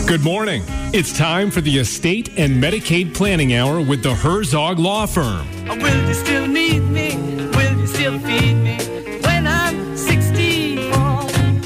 Good morning. It's time for the Estate and Medicaid Planning Hour with the Herzog Law Firm. Will you still need me? Will you still feed me when I'm 64?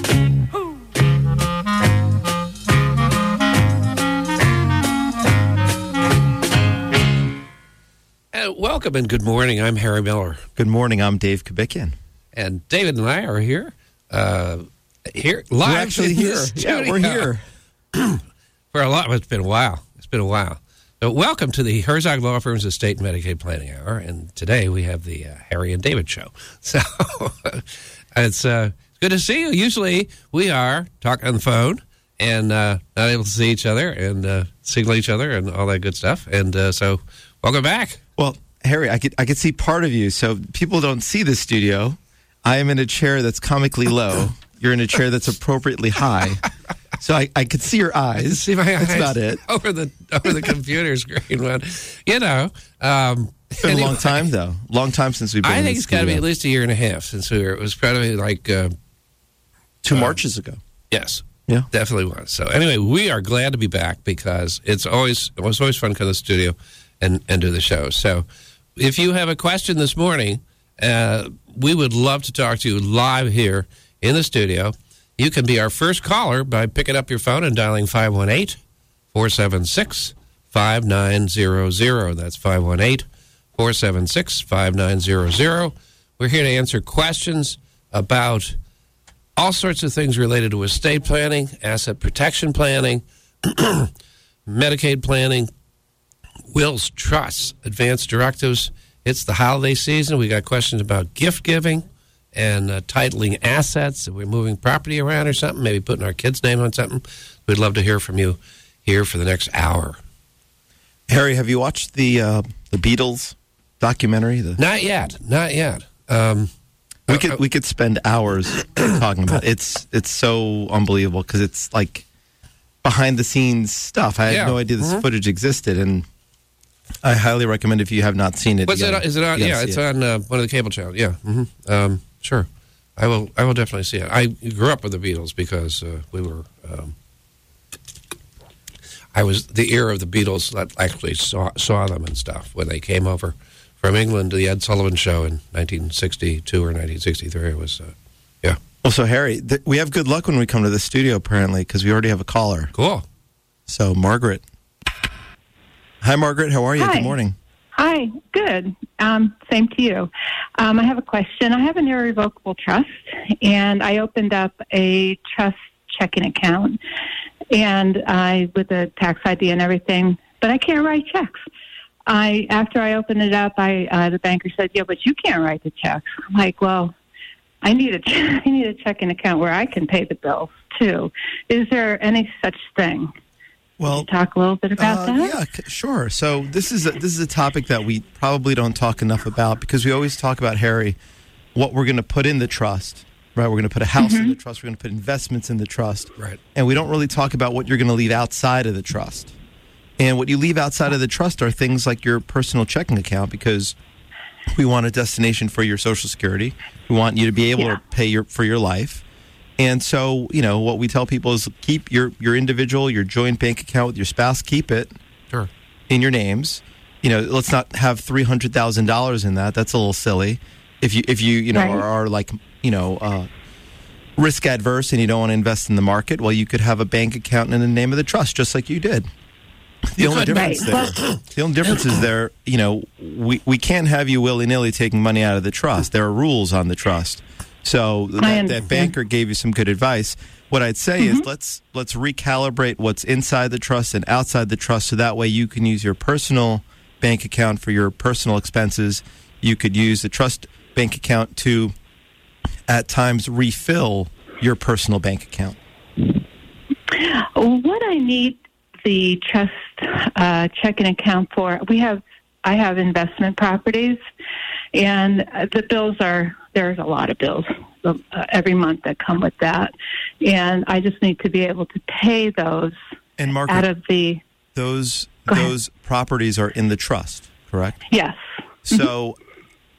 Welcome and good morning. I'm Harry Miller. Good morning. I'm Dave Kubikian. And David and I are here. Here live. We're actually here. Yeah, we're here. For a lot. It's been a while. So welcome to the Herzog Law Firm's Estate and Medicaid Planning Hour. And today we have the Harry and David show. So it's good to see you. Usually we are talking on the phone and not able to see each other and signal each other and all that good stuff. And so welcome back. Well, Harry, I could see part of you. So people don't see the studio. I am in a chair that's comically low. You're in a chair that's appropriately high. So I could see your eyes. I can see my eyes. That's about it. Over the computer screen. But, It's been anyway, a long time, though. Long time since we've been I in think the it's got to be studio. at least a year and a half since we were. It was probably like 2 Marches ago. yes, Yeah. definitely was. So anyway, we are glad to be back because it was always fun to come to the studio and do the show. So if you have a question this morning, we would love to talk to you live here in the studio. You can be our first caller by picking up your phone and dialing 518-476-5900. That's 518-476-5900. We're here to answer questions about all sorts of things related to estate planning, asset protection planning, Medicaid planning, wills, trusts, advance directives. It's the holiday season. We got questions about gift giving and titling assets. If we're moving property around or something, maybe putting our kid's name on something. We'd love to hear from you here for the next hour. Harry, have you watched the Beatles documentary? Not yet. We could spend hours talking about it. It's so unbelievable because it's like behind the scenes stuff. I had no idea this footage existed, and I highly recommend if you have not seen it. Is it on? Yeah, it's on one of the cable channels. Yeah, sure. I will definitely see it. I grew up with the Beatles because we were. I was the era of the Beatles that actually saw them and stuff when they came over from England to the Ed Sullivan Show in 1962 or 1963. It was, yeah. Well, so Harry, we have good luck when we come to the studio apparently because we already have a caller. Cool. So Margaret. Hi, Margaret. How are you? Hi. Good morning. Hi, good. Same to you. I have a question. I have an irrevocable trust, and I opened up a trust checking account, and with the tax ID and everything, but I can't write checks. After I opened it up, the banker said, "Yeah, but you can't write the checks." I'm like, "Well, I need a checking account where I can pay the bills too. Is there any such thing?" Well, talk a little bit about that? Yeah, sure. So this is a topic that we probably don't talk enough about because we always talk about, Harry, what we're going to put in the trust, right? We're going to put a house in the trust. We're going to put investments in the trust. Right. And we don't really talk about what you're going to leave outside of the trust. And what you leave outside of the trust are things like your personal checking account because we want a destination for your Social Security. We want you to be able to pay for your life. And so, what we tell people is keep your individual, your joint bank account with your spouse, keep it in your names. Let's not have $300,000 in that. That's a little silly. If you right. are like, risk adverse and you don't want to invest in the market, well, you could have a bank account in the name of the trust, just like you did. The only difference is there, we can't have you willy-nilly taking money out of the trust. There are rules on the trust. So that banker gave you some good advice. What I'd say is let's recalibrate what's inside the trust and outside the trust so that way you can use your personal bank account for your personal expenses. You could use the trust bank account to, at times, refill your personal bank account. What I need the trust checking account for, I have investment properties, and the bills there's a lot of bills every month that come with that, and I just need to be able to pay those and Margaret, out of the... Those properties are in the trust, correct? Yes. So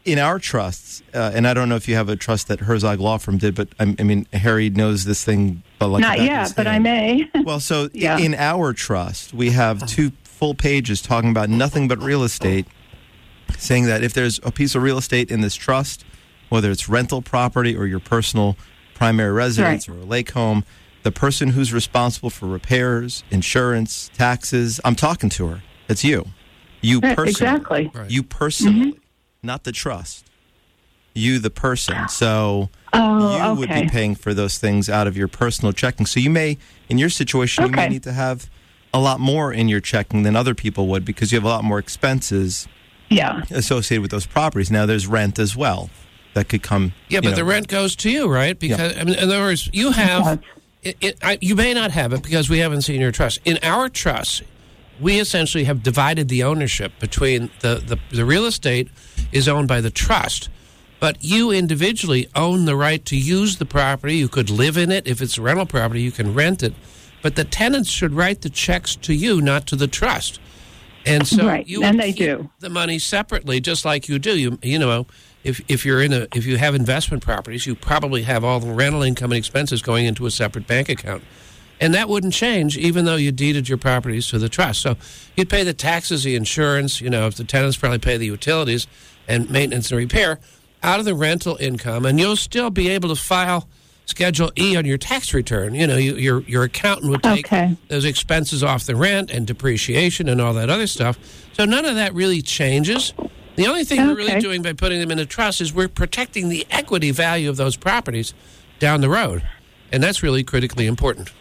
in our trusts, and I don't know if you have a trust that Herzog Law Firm did, but I mean, Harry knows this thing. But like not yet, but I may. Well, so in our trust, we have 2 full pages talking about nothing but real estate, saying that if there's a piece of real estate in this trust, whether it's rental property or your personal primary residence or a lake home, the person who's responsible for repairs, insurance, taxes, I'm talking to her. It's you. You personally. Exactly. You personally, not the trust. You, the person. So you would be paying for those things out of your personal checking. So you may, in your situation, you may need to have a lot more in your checking than other people would because you have a lot more expenses associated with those properties. Now, there's rent as well that could come. Yeah, but the rent goes to you, right? Because I mean, in other words, you have. You may not have it because we haven't seen your trust. In our trust, we essentially have divided the ownership between the real estate is owned by the trust, but you individually own the right to use the property. You could live in it. If it's a rental property, you can rent it. But the tenants should write the checks to you, not to the trust. And so you keep the money separately, just like you do. You know, if you have investment properties, you probably have all the rental income and expenses going into a separate bank account. And that wouldn't change even though you deeded your properties to the trust. So you'd pay the taxes, the insurance, if the tenants probably pay the utilities and maintenance and repair out of the rental income, and you'll still be able to file Schedule E on your tax return. Your accountant would take those expenses off the rent and depreciation and all that other stuff. So none of that really changes. The only thing we're really doing by putting them in a trust is we're protecting the equity value of those properties down the road. And that's really critically important.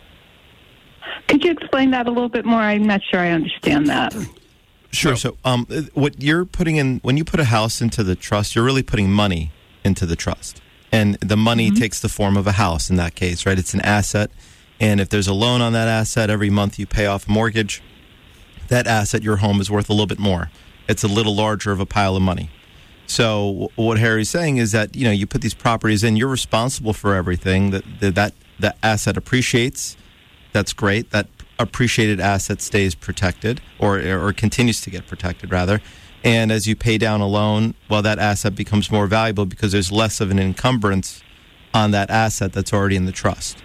Could you explain that a little bit more? I'm not sure I understand that. Sure. So what you're putting in, when you put a house into the trust, you're really putting money into the trust. And the money takes the form of a house in that case, right? It's an asset. And if there's a loan on that asset, every month you pay off a mortgage, that asset, your home, is worth a little bit more. It's a little larger of a pile of money. So what Harry's saying is that, you put these properties in, you're responsible for everything. That asset appreciates. That's great. That appreciated asset stays protected or continues to get protected, rather. And as you pay down a loan, that asset becomes more valuable because there's less of an encumbrance on that asset that's already in the trust.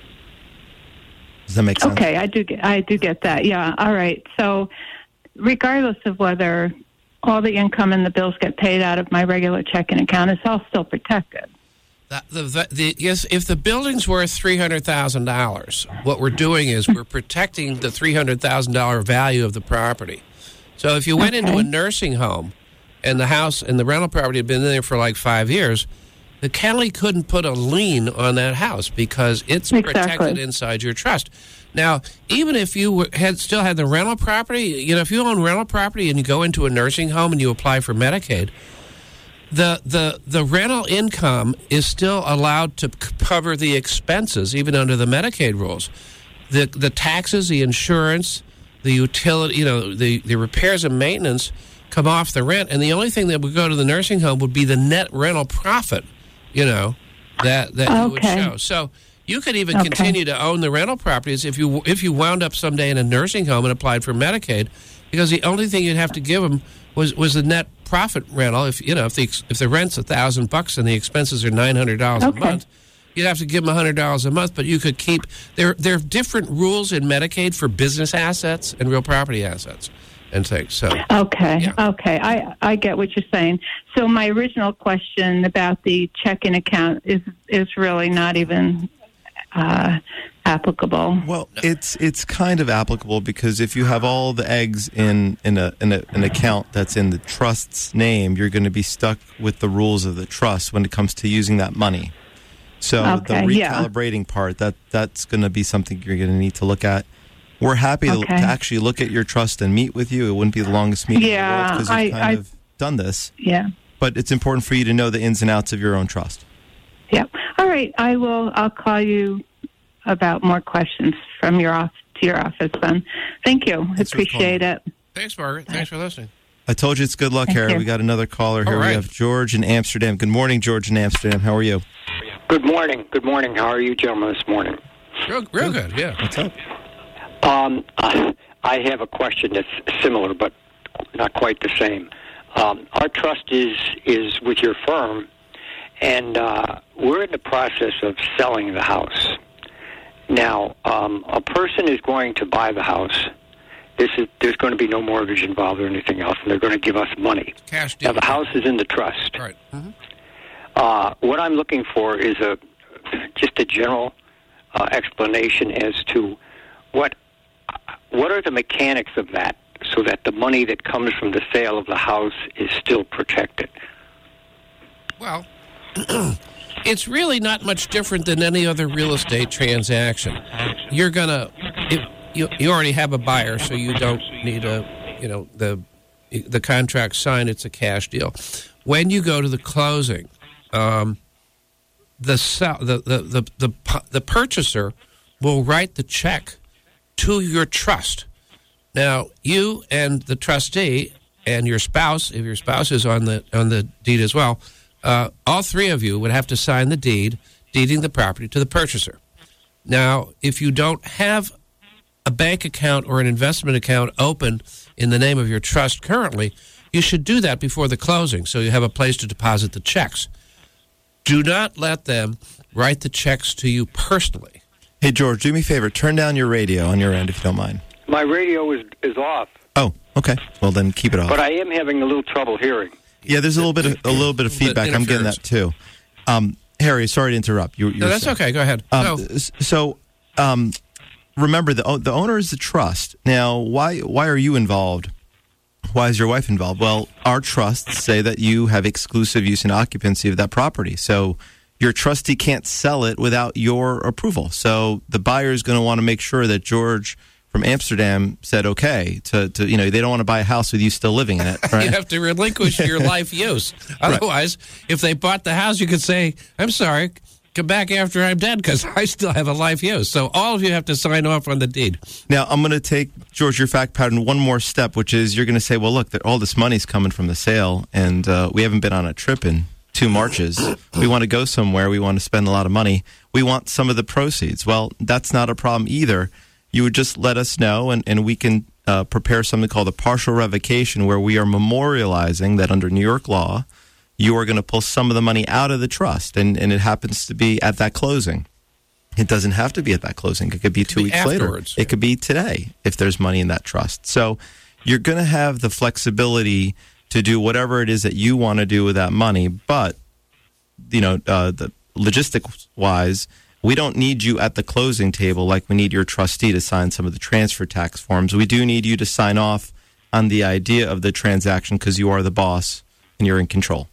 Does that make sense? Okay, I do get that. Yeah, all right. So regardless of whether all the income and the bills get paid out of my regular checking account, it's all still protected. Yes, if the building's worth $300,000, what we're doing is we're protecting the $300,000 value of the property. So if you went into a nursing home and the house and the rental property had been in there for like 5 years, the county couldn't put a lien on that house because it's protected inside your trust. Now, even if you still had the rental property, if you own rental property and you go into a nursing home and you apply for Medicaid, the rental income is still allowed to cover the expenses, even under the Medicaid rules. The taxes, the insurance, the utility, the repairs and maintenance come off the rent, and the only thing that would go to the nursing home would be the net rental profit, that you would show. So you could even continue to own the rental properties if you wound up someday in a nursing home and applied for Medicaid, because the only thing you'd have to give them was the net profit rental. If the rent's $1,000 and the expenses are $900 a month, you'd have to give them $100 a month. But you could keep there are different rules in Medicaid for business assets and real property assets and things. So I get what you're saying. So my original question about the checking account is really not even applicable. Well, it's kind of applicable because if you have all the eggs in an account that's in the trust's name, you're going to be stuck with the rules of the trust when it comes to using that money. So the recalibrating part, that's going to be something you're going to need to look at. We're happy to actually look at your trust and meet with you. It wouldn't be the longest meeting in the world because you've kind of done this. Yeah. But it's important for you to know the ins and outs of your own trust. Yeah. All right. I'll call you about more questions from to your office then. Thank you. Appreciate it. Thanks, Margaret. Thanks for listening. I told you it's good luck, Harry. We got another caller here. We have George in Amsterdam. Good morning, George in Amsterdam. How are you? Good morning. Good morning. How are you gentlemen this morning? Real good, yeah. What's up? I have a question that's similar, but not quite the same. Our trust is with your firm, and we're in the process of selling the house. Now, a person is going to buy the house. There's going to be no mortgage involved or anything else, and they're going to give us money. Cash deal. Now, the house is in the trust. Right. Mm-hmm. What I'm looking for is just a general explanation as to what are the mechanics of that, so that the money that comes from the sale of the house is still protected. Well, it's really not much different than any other real estate transaction. You're gonna, you already have a buyer, so you don't need the contract signed. It's a cash deal. When you go to the closing, the purchaser will write the check to your trust. Now, you and the trustee and your spouse, if your spouse is on the deed as well, all three of you would have to sign the deed, deeding the property to the purchaser. Now, if you don't have a bank account or an investment account open in the name of your trust currently, you should do that before the closing so you have a place to deposit the checks. Do not let them write the checks to you personally. Hey, George, do me a favor. Turn down your radio on your end if you don't mind. My radio is off. Oh, okay. Well, then keep it off. But I am having a little trouble hearing. Yeah, there's a little bit of feedback. I'm getting that too. Harry, sorry to interrupt. No, that's okay. Go ahead. Remember, the owner is the trust. Now, why are you involved? Why is your wife involved? Well, our trusts say that you have exclusive use and occupancy of that property. So your trustee can't sell it without your approval. So the buyer is going to want to make sure that George from Amsterdam said okay to they don't want to buy a house with you still living in it, right? You have to relinquish your life use. Otherwise, if they bought the house, you could say, I'm sorry, come back after I'm dead because I still have a life use. So all of you have to sign off on the deed. Now, I'm going to take, George, your fact pattern one more step, which is you're going to say, well, look, all this money's coming from the sale, and we haven't been on a trip in 2 Marches. We want to go somewhere. We want to spend a lot of money. We want some of the proceeds. Well, that's not a problem either. You would just let us know, and we can prepare something called a partial revocation, where we are memorializing that under New York law, you are going to pull some of the money out of the trust, and it happens to be at that closing. It doesn't have to be at that closing. It could be 2 weeks afterwards. Later. It could be today if there's money in that trust. So you're going to have the flexibility to do whatever it is that you want to do with that money, but the logistics-wise, we don't need you at the closing table like we need your trustee to sign some of the transfer tax forms. We do need you to sign off on the idea of the transaction because you are the boss and you're in control.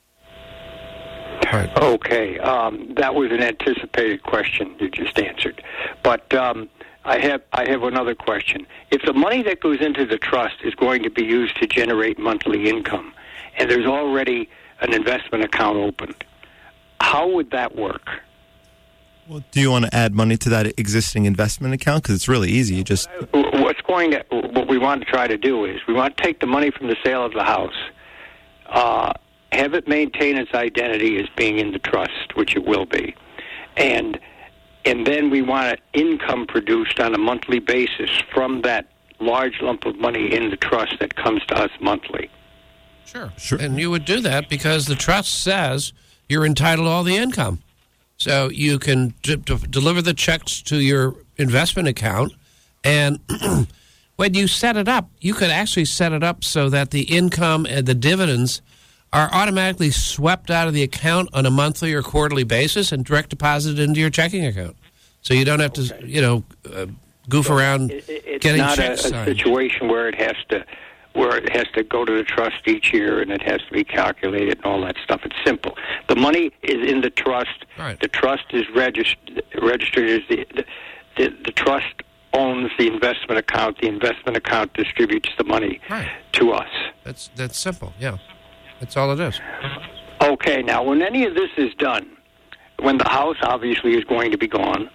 Right. Okay. That was an anticipated question you just answered. But I have another question. If the money that goes into the trust is going to be used to generate monthly income, and there's already an investment account opened, how would that work? Well, do you want to add money to that existing investment account? Because it's really easy. You just what we want to try to do is we want to take the money from the sale of the house, have it maintain its identity as being in the trust, which it will be, and then we want income produced on a monthly basis from that large lump of money in the trust that comes to us monthly. Sure. And you would do that because the trust says you're entitled to all the income. So you can deliver the checks to your investment account, and when you set it up, you could actually set it up so that the income and the dividends are automatically swept out of the account on a monthly or quarterly basis and direct deposited into your checking account. So you don't have to, goof around getting checks signed. It's not a situation where it has to go to the trust each year and it has to be calculated and all that stuff. It's simple. The money is in the trust. Right. The trust is registered as the trust owns the investment account. The investment account distributes the money to us. That's simple. Yeah, that's all it is. Okay. Now, when any of this is done, when the house obviously is going to be gone,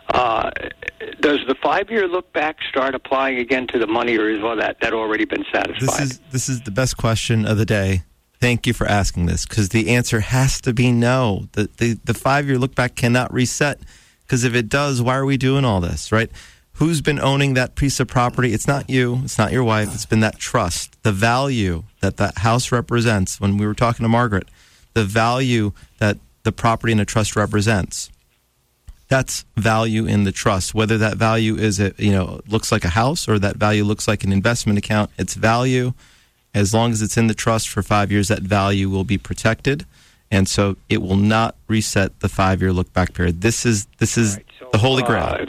does the 5-year look back start applying again to the money, or is all that already been satisfied? This is the best question of the day. Thank you for asking this, because the answer has to be no. The 5-year look back cannot reset, because if it does, why are we doing all this, right? who's been owning that piece of property? It's not you. It's not your wife. It's been that trust. The value that that house represents. When we were talking to Margaret, the value that the property in a trust represents. That's value in the trust. Whether that value is, looks like a house or that value looks like an investment account, it's value. As long as it's in the trust for 5 years, that value will be protected. And so it will not reset the 5-year look-back period. This is right, so, the holy grail.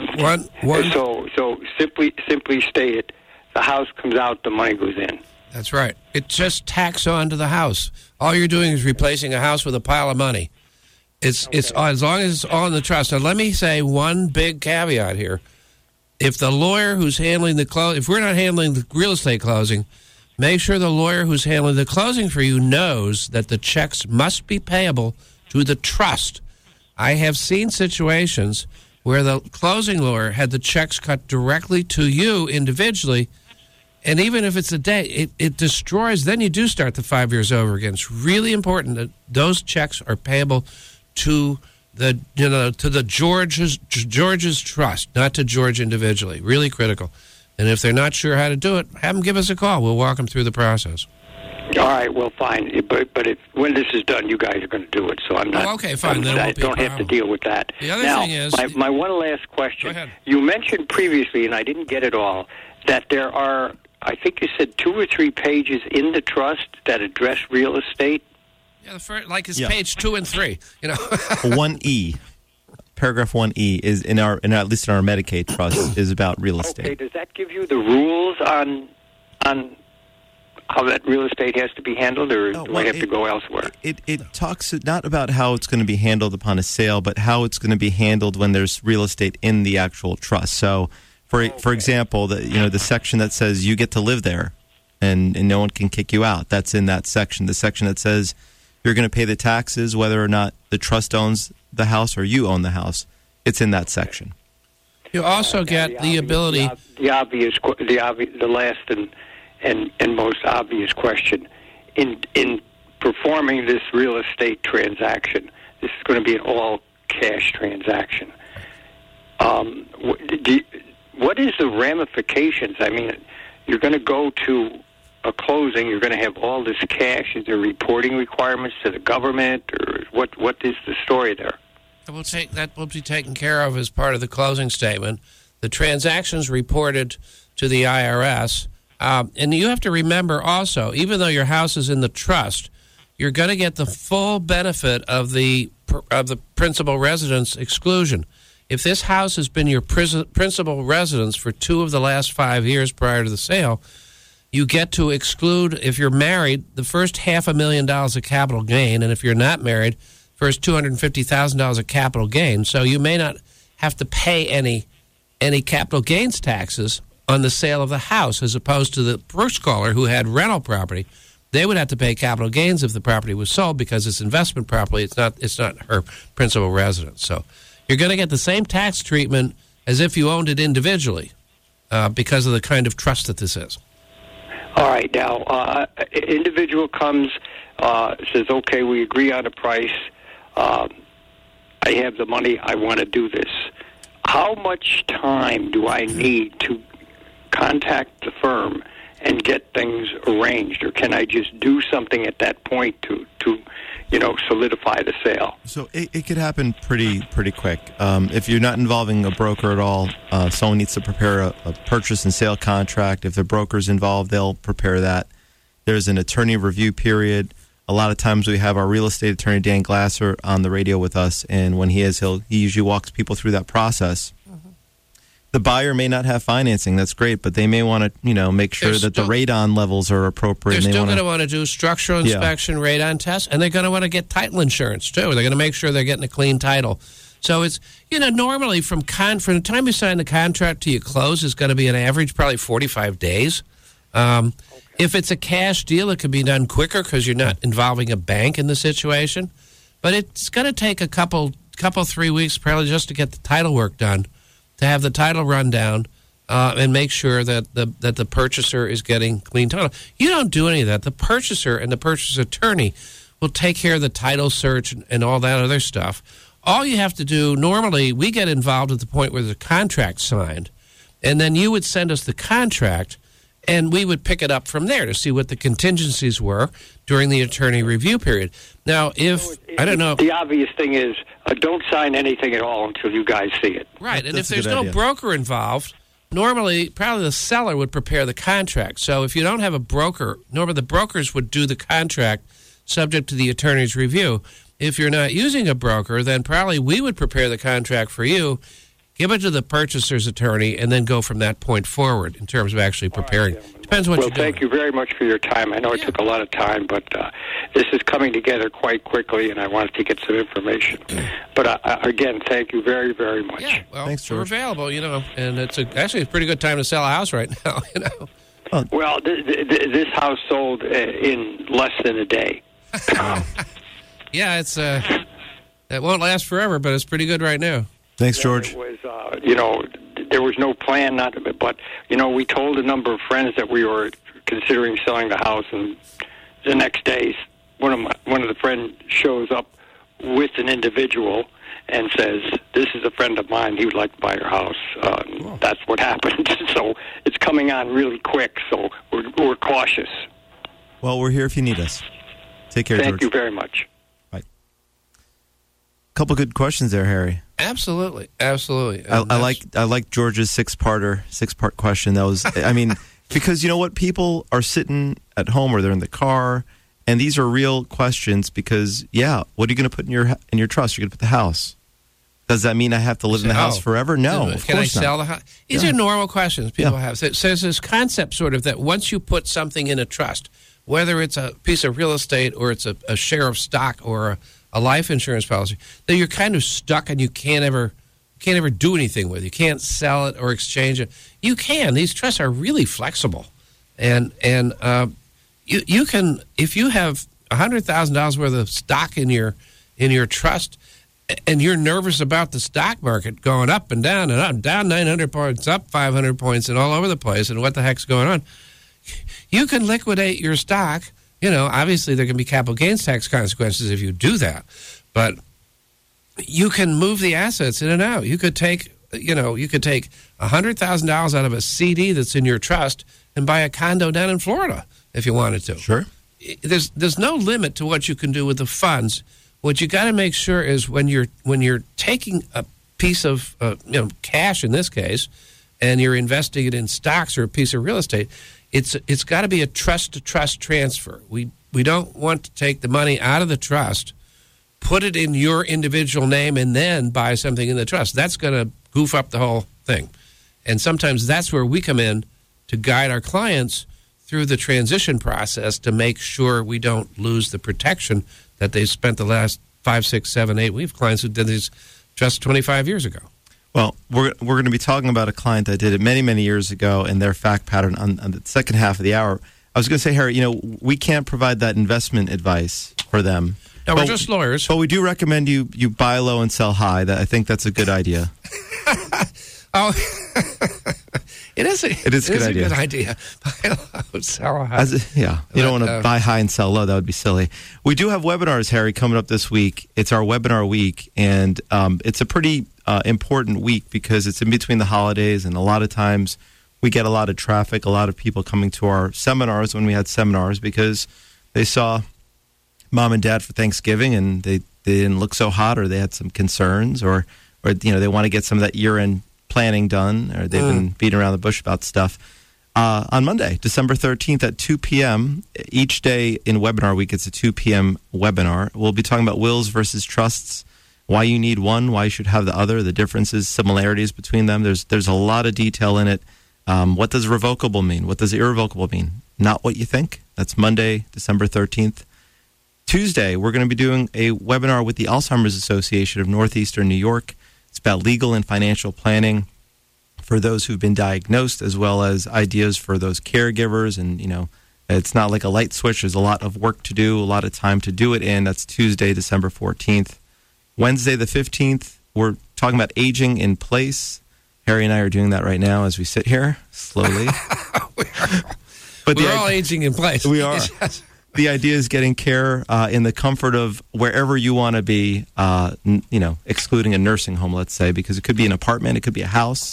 So simply stated, the house comes out, the money goes in. That's right. It just tacks on to the house. All you're doing is replacing a house with a pile of money. It's as long as it's on the trust. Now, let me say one big caveat here. If the lawyer who's handling the if we're not handling the real estate closing, make sure the lawyer who's handling the closing for you knows that the checks must be payable to the trust. I have seen situations where the closing lawyer had the checks cut directly to you individually, and even if it's a day, it destroys. Then you do start the 5 years over again. It's really important that those checks are payable to the George's trust, not to George individually. Really critical. And if they're not sure how to do it, have them give us a call. We'll walk them through the process. All right, well, fine. But when this is done, you guys are going to do it. So I'm not. Oh, okay, fine. Then it won't be don't have to deal with that. The other thing is, my one last question. Go ahead. You mentioned previously, and I didn't get it all, that there are, I think you said 2 or 3 pages in the trust that address real estate. Yeah, it's page 2 and 3. 1E. Paragraph 1E is at least in our Medicaid trust is about real estate. Okay, does that give you the rules on how that real estate has to be handled, or do I have to go elsewhere? It talks not about how it's going to be handled upon a sale, but how it's going to be handled when there's real estate in the actual trust. So, for example, the section that says you get to live there, and no one can kick you out. That's in that section. The section that says you're going to pay the taxes whether or not the trust owns the house or you own the house. It's in that section. You also get the ability. The last and most obvious question in performing this real estate transaction. This is going to be an all cash transaction. What is the ramifications? I mean, you're going to go to a closing, you're going to have all this cash. Is there reporting requirements to the government, or what is the story there? That will be taken care of as part of the closing statement. The transaction's reported to the IRS, and you have to remember also, even though your house is in the trust, you're going to get the full benefit of the principal residence exclusion. If this house has been your principal residence for 2 of the last 5 years prior to the sale, you get to exclude, if you're married, the first $500,000 of capital gain, and if you're not married, first $250,000 of capital gain. So you may not have to pay any capital gains taxes on the sale of the house, as opposed to the first caller who had rental property. They would have to pay capital gains if the property was sold because it's investment property. It's not her principal residence. So you're going to get the same tax treatment as if you owned it individually because of the kind of trust that this is. All right. Now, individual comes, says, okay, we agree on a price. I have the money. I want to do this. How much time do I need to contact the firm and get things arranged, or can I just do something at that point to solidify the sale? So it could happen pretty quick. If you're not involving a broker at all, someone needs to prepare a purchase and sale contract. If the broker's involved, they'll prepare that. There's an attorney review period. A lot of times we have our real estate attorney, Dan Glasser, on the radio with us, and when he usually walks people through that process. The buyer may not have financing. That's great, but they may want to, make sure that the radon levels are appropriate. They're still going to want to do structural inspection, radon tests, and they're going to want to get title insurance too. They're going to make sure they're getting a clean title. So it's normally from the time you sign the contract to you close is going to be an average probably 45 days. If it's a cash deal, it could be done quicker because you're not involving a bank in the situation. But it's going to take a couple 3 weeks probably just to get the title work done, to have the title run down, and make sure that the purchaser is getting clean title. You don't do any of that. The purchaser and the purchase attorney will take care of the title search and all that other stuff. All you have to do, normally we get involved at the point where the contract's signed, And then you would send us the contract, and we would pick it up from there to see what the contingencies were during the attorney review period. Now, I don't know. The obvious thing is don't sign anything at all until you guys see it. Right, and if there's no broker involved, normally probably the seller would prepare the contract. So if you don't have a broker, normally the brokers would do the contract subject to the attorney's review. If you're not using a broker, then probably we would prepare the contract for you, give it to the purchaser's attorney, and then go from that point forward in terms of actually preparing. Depends what you're doing. Well, thank you very much for your time. I know it took a lot of time, but this is coming together quite quickly, and I wanted to get some information. But again, thank you very, very much. Yeah, well, thanks, George. We're available, and it's actually a pretty good time to sell a house right now, Well, this house sold in less than a day. Yeah, it's it won't last forever, but it's pretty good right now. Thanks, George. It was, there was no plan not to, but we told a number of friends that we were considering selling the house, and the next day, one of the friends shows up with an individual and says, "This is a friend of mine. He would like to buy your house." That's what happened. So it's coming on really quick. So we're cautious. Well, we're here if you need us. Take care, George. Thank you very much. Bye. Couple good questions there, Harry. Absolutely. I like George's six-part question. That was, because you know what, people are sitting at home or they're in the car, and these are real questions. Because what are you going to put in your trust? You're going to put the house. Does that mean I have to live in the house forever? No, of Can I course not. sell the house? These are normal questions people have. So there's this concept sort of that once you put something in a trust, whether it's a piece of real estate or it's a share of stock or a life insurance policy, that you're kind of stuck and you can't ever do anything with. You can't sell it or exchange it. You can. These trusts are really flexible, and you can, if you have $100,000 worth of stock in your trust, and you're nervous about the stock market going up and down and up, down 900 points, up 500 points, and all over the place, and what the heck's going on, you can liquidate your stock. Obviously there can be capital gains tax consequences if you do that, but you can move the assets in and out. You could take $100,000 out of a CD that's in your trust and buy a condo down in Florida if you wanted to. Sure. There's no limit to what you can do with the funds. What you got to make sure is when you're taking a piece of cash in this case, and you're investing it in stocks or a piece of real estate, it's got to be a trust-to-trust transfer. We don't want to take the money out of the trust, put it in your individual name, and then buy something in the trust. That's going to goof up the whole thing. And sometimes that's where we come in to guide our clients through the transition process to make sure we don't lose the protection that they spent the last 5, 6, 7, 8. We have clients who did these just 25 years ago. Well, we're going to be talking about a client that did it many, many years ago and their fact pattern on the second half of the hour. I was going to say, Harry, we can't provide that investment advice for them. No, we're just lawyers. But we do recommend you buy low and sell high. I think that's a good idea. Oh, it is a good idea. Buy low, sell high. You don't want to buy high and sell low. That would be silly. We do have webinars, Harry, coming up this week. It's our webinar week, and it's a pretty important week because it's in between the holidays, and a lot of times we get a lot of traffic, a lot of people coming to our seminars when we had seminars because they saw mom and dad for Thanksgiving and they didn't look so hot, or they had some concerns, or they want to get some of that year-end planning done, or they've been beating around the bush about stuff. On Monday, December 13th at 2 p.m., each day in webinar week, it's a 2 p.m. webinar. We'll be talking about wills versus trusts, why you need one, why you should have the other, the differences, similarities between them. There's a lot of detail in it. What does revocable mean? What does irrevocable mean? Not what you think. That's Monday, December 13th. Tuesday, we're going to be doing a webinar with the Alzheimer's Association of Northeastern New York. It's about legal and financial planning for those who've been diagnosed, as well as ideas for those caregivers. And, it's not like a light switch. There's a lot of work to do, a lot of time to do it in. That's Tuesday, December 14th. Wednesday, the 15th, we're talking about aging in place. Harry and I are doing that right now as we sit here, slowly. We're all aging in place. We are. The idea is getting care in the comfort of wherever you want to be, excluding a nursing home, let's say, because it could be an apartment, it could be a house,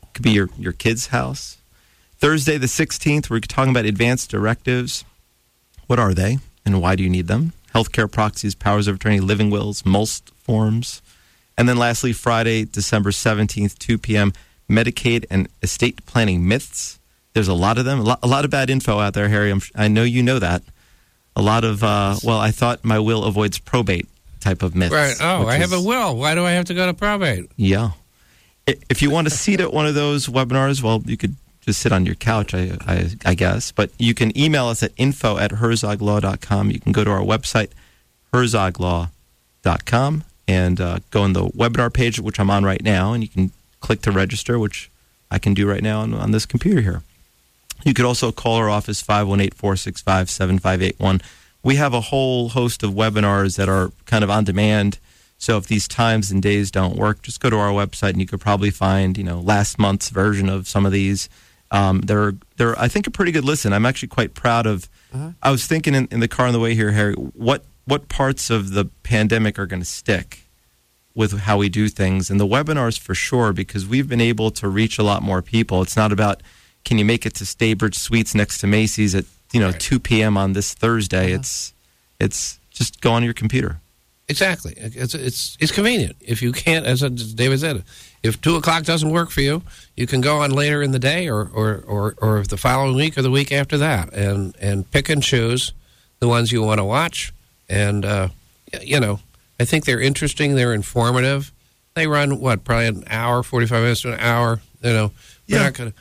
Could be your kid's house. Thursday the 16th, we're talking about advanced directives. What are they and why do you need them? Healthcare proxies, powers of attorney, living wills, MULST forms. And then lastly, Friday, December 17th, 2 p.m., Medicaid and estate planning myths. There's a lot of them, a lot of bad info out there, Harry. I know you know that. A lot of, I thought my will avoids probate type of myths. Right. Oh, I have a will. Why do I have to go to probate? Yeah. If you want to seat at one of those webinars, well, you could just sit on your couch, I guess. But you can email us at info@herzoglaw.com. You can go to our website, herzoglaw.com, and go on the webinar page, which I'm on right now, and you can click to register, which I can do right now on this computer here. You could also call our office, 518-465-7581. We have a whole host of webinars that are kind of on demand. So if these times and days don't work, just go to our website and you could probably find, last month's version of some of these. They're I think, a pretty good listen. I'm actually quite proud of. I was thinking in the car on the way here, Harry, what parts of the pandemic are going to stick with how we do things, and the webinars for sure, because we've been able to reach a lot more people. It's not about can you make it to Staybridge Suites next to Macy's at 2 p.m. on this Thursday. It's just go on your computer. Exactly. It's convenient. If you can't, as David said, if 2 o'clock doesn't work for you, you can go on later in the day or the following week or the week after that and pick and choose the ones you want to watch. And, I think they're interesting. They're informative. They run, probably an hour, 45 minutes to an hour. We're not going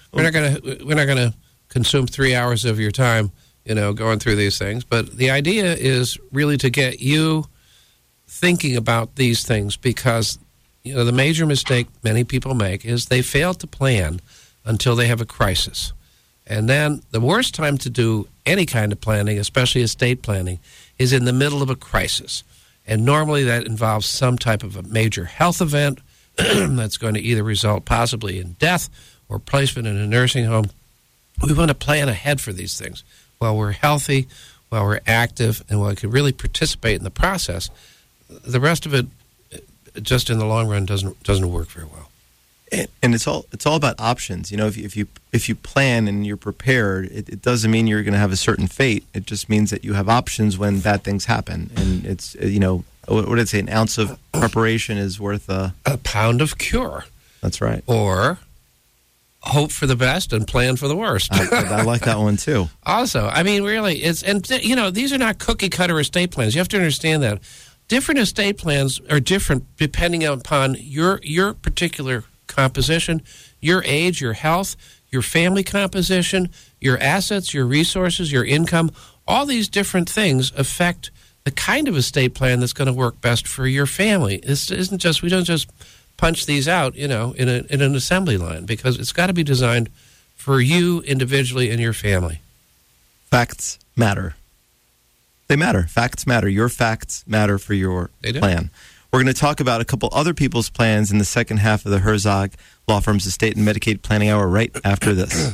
to consume 3 hours of your time, going through these things. But the idea is really to get you thinking about these things, because the major mistake many people make is they fail to plan until they have a crisis. And then the worst time to do any kind of planning, especially estate planning, is in the middle of a crisis. And normally that involves some type of a major health event that's going to either result possibly in death or placement in a nursing home. We want to plan ahead for these things while we're healthy, while we're active, and while we can really participate in the process. The rest of it, just in the long run, doesn't work very well. And it's all about options. If you plan and you're prepared, it doesn't mean you're going to have a certain fate. It just means that you have options when bad things happen. And it's what did it say? An ounce of preparation is worth a pound of cure. That's right. Or hope for the best and plan for the worst. I like that one too. Also, really, these are not cookie cutter estate plans. You have to understand that. Different estate plans are different depending upon your particular composition, your age, your health, your family composition, your assets, your resources, your income. All these different things affect the kind of estate plan that's going to work best for your family. This isn't just, we don't just punch these out, in an assembly line, because it's got to be designed for you individually and your family. Facts matter. They matter. Facts matter. Your facts matter for your plan. We're going to talk about a couple other people's plans in the second half of the Herzog Law Firm's Estate and Medicaid Planning Hour right after this.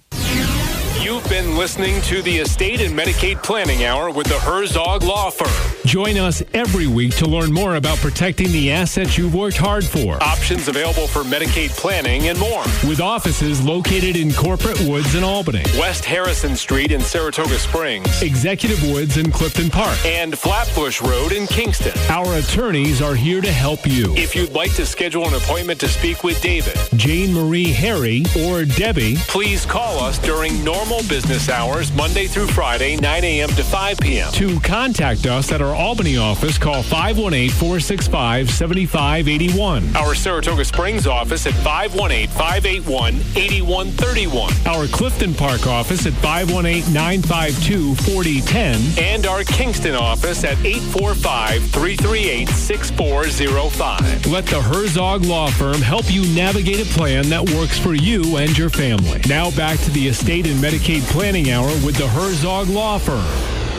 You've been listening to the Estate and Medicaid Planning Hour with the Herzog Law Firm. Join us every week to learn more about protecting the assets you've worked hard for, options available for Medicaid planning, and more. With offices located in Corporate Woods in Albany, West Harrison Street in Saratoga Springs, Executive Woods in Clifton Park, and Flatbush Road in Kingston. Our attorneys are here to help you. If you'd like to schedule an appointment to speak with David, Jane Marie, Harry, or Debbie, please call us during normal business hours, Monday through Friday, 9 a.m. to 5 p.m. To contact us at our Albany office, call 518-465-7581. Our Saratoga Springs office at 518-581-8131. Our Clifton Park office at 518-952-4010. And our Kingston office at 845-338-6405. Let the Herzog Law Firm help you navigate a plan that works for you and your family. Now back to the Estate and Medicaid Planning Hour with the Herzog Law Firm.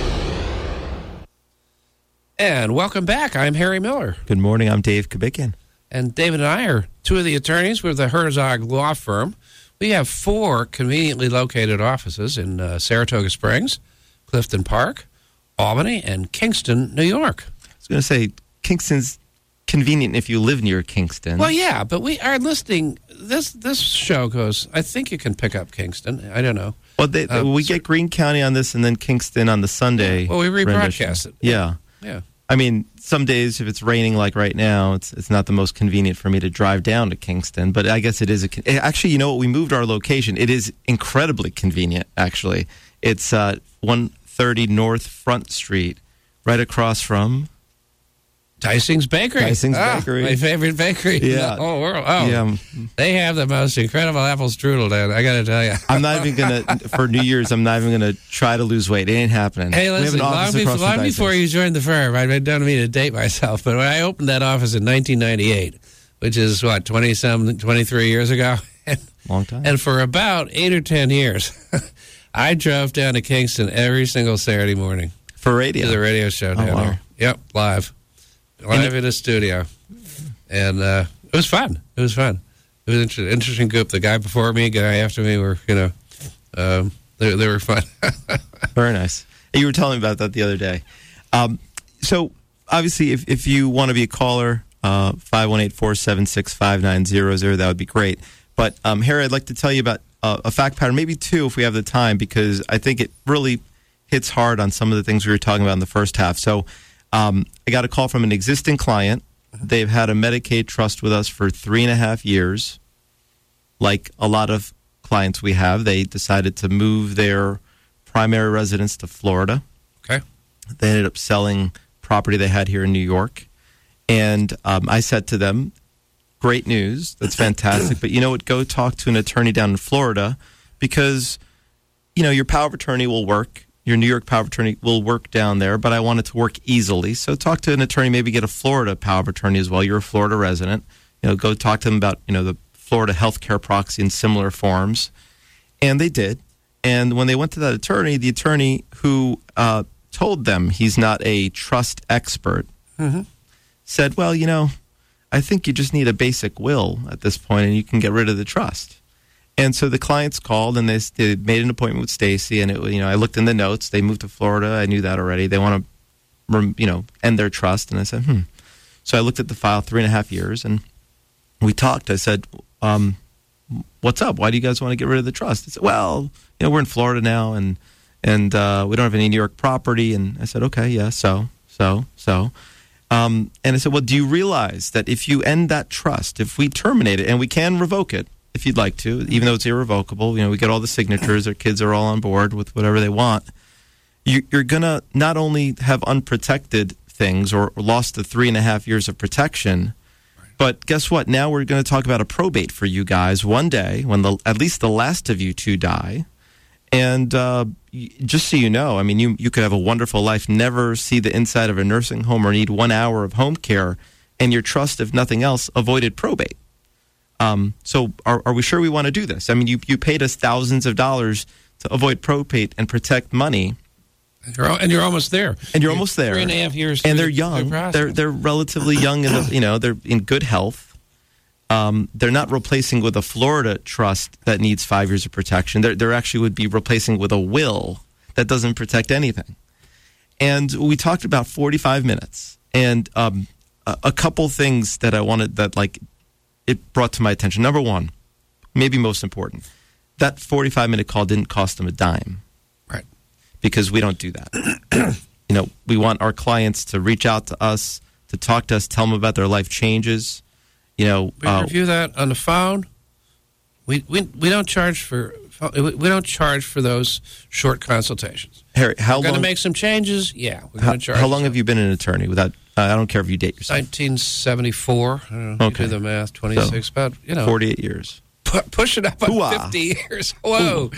And welcome back. I'm Harry Miller. Good morning. I'm Dave Kubickian. And David and I are two of the attorneys with the Herzog Law Firm. We have 4 conveniently located offices in Saratoga Springs, Clifton Park, Albany, and Kingston, New York. I was going to say, Kingston's convenient if you live near Kingston. Well, yeah, but we are listing this show goes. I think you can pick up Kingston. I don't know. Well, we get Greene County on this, and then Kingston on the Sunday. Well, we rebroadcast it. Yeah. I mean, some days if it's raining like right now, it's not the most convenient for me to drive down to Kingston. But I guess it is. Actually, you know what? We moved our location. It is incredibly convenient, actually. It's 130 North Front Street, right across from Dysing's Bakery. Bakery. My favorite bakery in the whole world. Oh, yeah. They have the most incredible apple strudel, Dan. I got to tell you. I'm not even going to, for New Year's, I'm not even going to try to lose weight. It ain't happening. Hey, listen, long before you joined the firm, I don't mean to date myself, but when I opened that office in 1998, which is, 23 years ago? Long time. And for about 8 or 10 years, I drove down to Kingston every single Saturday morning. For radio? To the radio show down there. Yep, live in a studio, and it was fun. It was an interesting group. The guy before me, guy after me were, they were fun. Very nice. You were telling me about that the other day. So obviously, if you want to be a caller, 518-476-5900, that would be great. But Harry, I'd like to tell you about a fact pattern, maybe two if we have the time, because I think it really hits hard on some of the things we were talking about in the first half. So I got a call from an existing client. They've had a Medicaid trust with us for 3.5 years. Like a lot of clients we have, they decided to move their primary residence to Florida. Okay. They ended up selling property they had here in New York. And I said to them, great news. That's fantastic. But you know what? Go talk to an attorney down in Florida because, your power of attorney will work. Your New York power of attorney will work down there, but I want it to work easily. So talk to an attorney, maybe get a Florida power of attorney as well. You're a Florida resident. Go talk to them about, the Florida healthcare proxy and similar forms. And they did. And when they went to that attorney, the attorney who told them he's not a trust expert said, well, I think you just need a basic will at this point and you can get rid of the trust. And so the clients called and they made an appointment with Stacy, and I looked in the notes. They moved to Florida. I knew that already. They want to, end their trust. And I said, So I looked at the file, 3.5 years, and we talked. I said, what's up? Why do you guys want to get rid of the trust? They said, well, we're in Florida now, and we don't have any New York property. And I said, okay, yeah, so. And I said, well, do you realize that if you end that trust, if we terminate it, and we can revoke it, if you'd like to, even though it's irrevocable, we get all the signatures, their kids are all on board with whatever they want, you're going to not only have unprotected things or lost the 3.5 years of protection, but guess what? Now we're going to talk about a probate for you guys one day when at least the last of you two die. And just so you know, you could have a wonderful life, never see the inside of a nursing home or need 1 hour of home care, and your trust, if nothing else, avoided probate. So are we sure we want to do this? You paid us thousands of dollars to avoid probate and protect money. And you're almost there. And you're almost there. 3.5 years. And they're young. They're relatively young, and they're in good health. They're not replacing with a Florida trust that needs 5 years of protection. They're actually would be replacing with a will that doesn't protect anything. And we talked about 45 minutes, and a couple things that I wanted it brought to my attention. Number one, maybe most important, that 45-minute call didn't cost them a dime. Right. Because we don't do that. We want our clients to reach out to us, to talk to us, tell them about their life changes. We review that on the phone. We don't charge for those short consultations. Harry, how long? We're going to make some changes. Yeah, we're going to charge. How long have you been an attorney? Without, I don't care if you date yourself. 1974. I don't know. Okay. You do the math. 26. So, about 48 years. Push it up on 50 years. Whoa.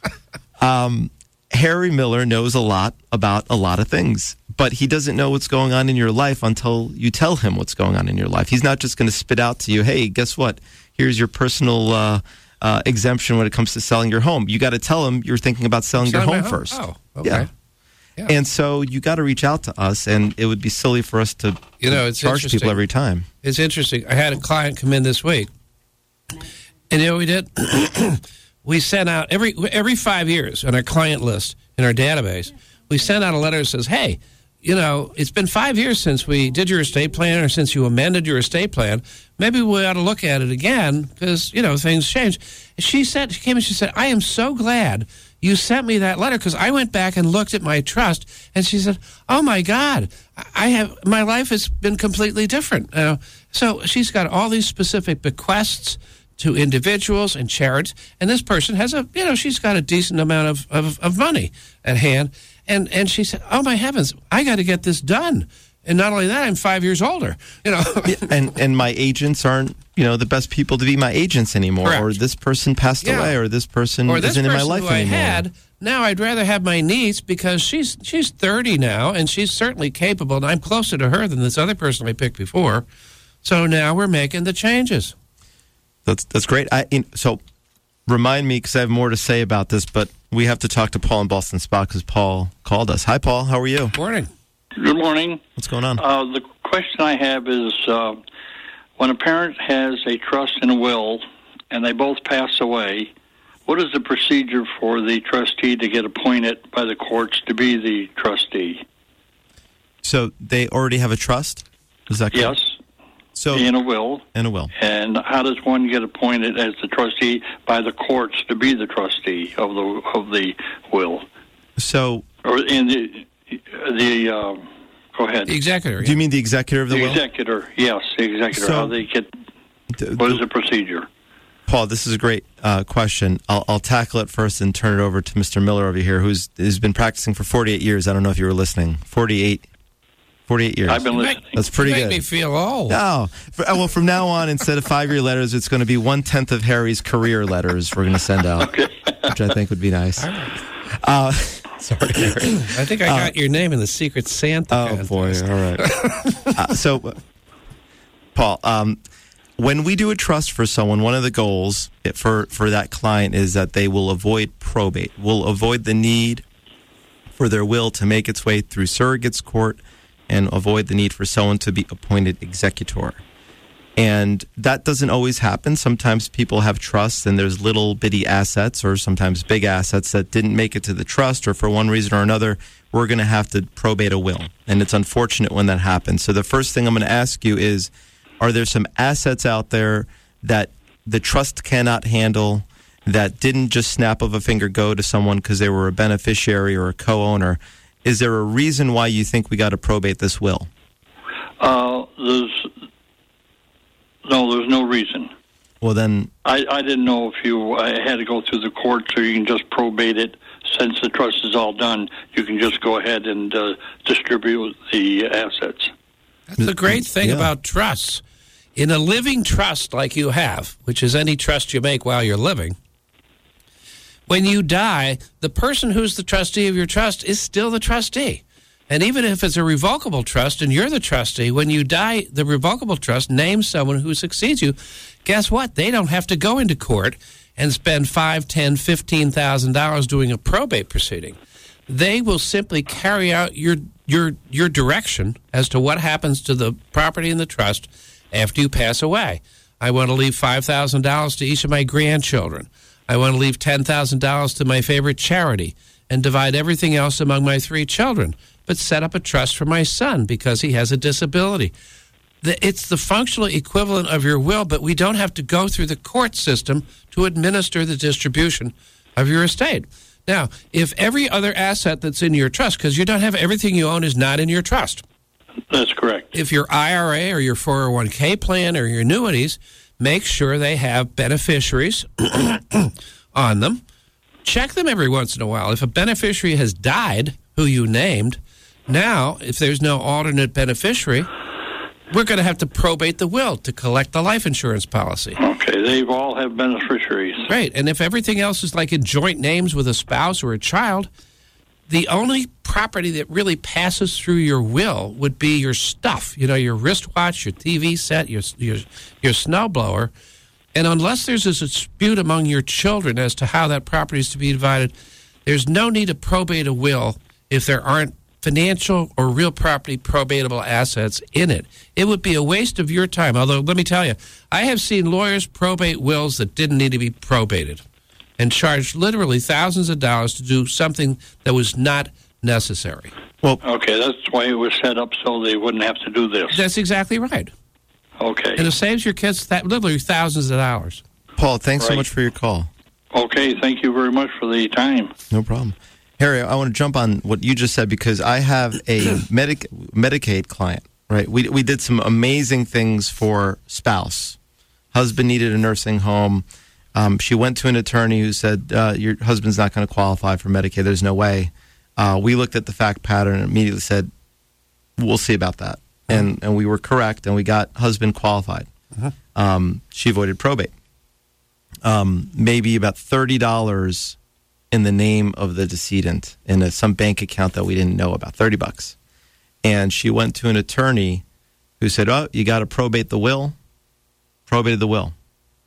Harry Miller knows a lot about a lot of things, but he doesn't know what's going on in your life until you tell him what's going on in your life. He's not just going to spit out to you, hey, guess what? Here's your personal exemption when it comes to selling your home. You got to tell him you're thinking about selling your home first. Oh, okay. Yeah. And so you got to reach out to us, and it would be silly for us to charge people every time. It's interesting. I had a client come in this week, and you know what we did? We sent out every 5 years on our client list in our database. We sent out a letter that says, "Hey, it's been 5 years since we did your estate plan or since you amended your estate plan. Maybe we ought to look at it again because, things change. She came and she said, I am so glad you sent me that letter because I went back and looked at my trust. And she said, oh, my God, my life has been completely different. So she's got all these specific bequests to individuals and charities. And this person has she's got a decent amount of money at hand. And she said, oh, my heavens, I got to get this done. And not only that, I'm 5 years older. And my agents aren't, the best people to be my agents anymore. Correct. Or this person passed away, or this person isn't in my life anymore. Now I'd rather have my niece because she's 30 now, and she's certainly capable, and I'm closer to her than this other person I picked before. So now we're making the changes. That's great. So remind me, because I have more to say about this, but we have to talk to Paul in Boston Spa because Paul called us. Hi, Paul. How are you? Morning. Good morning. What's going on? The question I have is when a parent has a trust and a will and they both pass away, what is the procedure for the trustee to get appointed by the courts to be the trustee? So they already have a trust? Is that correct? Yes. So, and a will. And a will. And how does one get appointed as the trustee by the courts to be the trustee of the will? So, or in the go ahead. The executor. Do you mean the executor of the will? The executor, yes, the executor. So, how they get? What is the procedure? Paul, this is a great question. I'll tackle it first and turn it over to Mr. Miller over here, who's been practicing for 48 years. I don't know if you were listening. 48 years. I've been listening. That's pretty good. Make me feel old. No. Well, from now on, instead of 5-year letters, it's going to be 1/10 of Harry's career letters we're going to send out, okay. which I think would be nice. Sorry, Harry. I think I got your name in the Secret Santa contest. Boy. All right. So, Paul, when we do a trust for someone, one of the goals for that client is that they will avoid probate, will avoid the need for their will to make its way through surrogate's court, and avoid the need for someone to be appointed executor. And that doesn't always happen. Sometimes people have trusts and there's little bitty assets or sometimes big assets that didn't make it to the trust, or for one reason or another, we're going to have to probate a will. And it's unfortunate when that happens. So the first thing I'm going to ask you is, are there some assets out there that the trust cannot handle, that didn't just snap of a finger go to someone because they were a beneficiary or a co-owner? Is there a reason why you think we got to probate this will? There's no reason. Well, then... I didn't know if you had to go through the court so you can just probate it. Since the trust is all done, you can just go ahead and distribute the assets. That's the great thing about trusts. In a living trust like you have, which is any trust you make while you're living, when you die, the person who's the trustee of your trust is still the trustee. And even if it's a revocable trust and you're the trustee, when you die, the revocable trust names someone who succeeds you. Guess what? They don't have to go into court and spend $5,000, $10,000, $15,000 doing a probate proceeding. They will simply carry out your direction as to what happens to the property in the trust after you pass away. I want to leave $5,000 to each of my grandchildren. I want to leave $10,000 to my favorite charity and divide everything else among my 3 children, but set up a trust for my son because he has a disability. It's the functional equivalent of your will, but we don't have to go through the court system to administer the distribution of your estate. Now, if every other asset that's in your trust, because you don't have everything you own is not in your trust. That's correct. If your IRA or your 401k plan or your annuities, make sure they have beneficiaries on them. Check them every once in a while. If a beneficiary has died, who you named, now, if there's no alternate beneficiary, we're going to have to probate the will to collect the life insurance policy. Okay, they all have beneficiaries. Right, and if everything else is like in joint names with a spouse or a child, the only property that really passes through your will would be your stuff, your wristwatch, your TV set, your snowblower. And unless there's a dispute among your children as to how that property is to be divided, there's no need to probate a will if there aren't financial or real property probatable assets in it. It would be a waste of your time. Although, let me tell you, I have seen lawyers probate wills that didn't need to be probated and charged literally thousands of dollars to do something that was not necessary. Well, okay, that's why it was set up so they wouldn't have to do this. That's exactly right. Okay. And it saves your kids literally thousands of dollars. Paul, thanks so much for your call. Okay, thank you very much for the time. No problem. Harry, I want to jump on what you just said because I have a Medicaid client, right? We did some amazing things for spouse. Husband needed a nursing home. She went to an attorney who said, your husband's not going to qualify for Medicaid. There's no way. We looked at the fact pattern and immediately said, we'll see about that. And we were correct, and we got husband qualified. She avoided probate. Maybe about $30 in the name of the decedent in some bank account that we didn't know about, $30. And she went to an attorney who said, oh, you got to probate the will. Probated the will.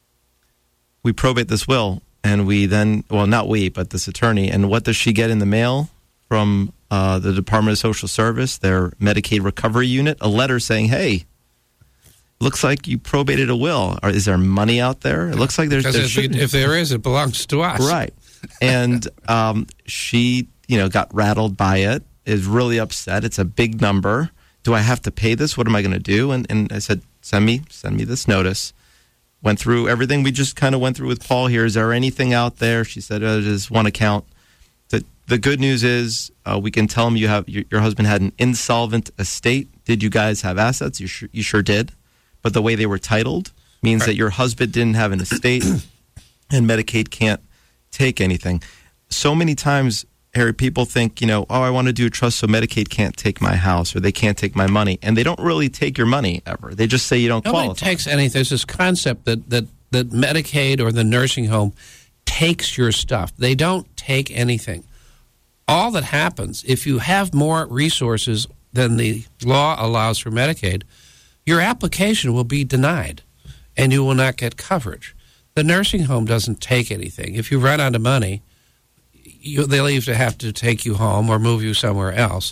We probate this will, and we then, well, not we, but this attorney, and what does she get in the mail from the Department of Social Service, their Medicaid recovery unit? A letter saying, hey, looks like you probated a will. Is there money out there? It looks like there's... If there is, it belongs to us. Right. And she, got rattled by it, is really upset. It's a big number. Do I have to pay this? What am I going to do? And I said, send me this notice. Went through everything we just kind of went through with Paul here. Is there anything out there? She said, there's one account. The good news is we can tell them your husband had an insolvent estate. Did you guys have assets? You sure did. But the way they were titled means that your husband didn't have an estate and Medicaid can't take anything. So many times, Harry, people think, I want to do a trust so Medicaid can't take my house or they can't take my money. And they don't really take your money ever. They just say you don't qualify. Nobody takes anything. There's this concept that Medicaid or the nursing home takes your stuff. They don't take anything. All that happens, if you have more resources than the law allows for Medicaid, your application will be denied and you will not get coverage. The nursing home doesn't take anything. If you run out of money, they'll either have to take you home or move you somewhere else.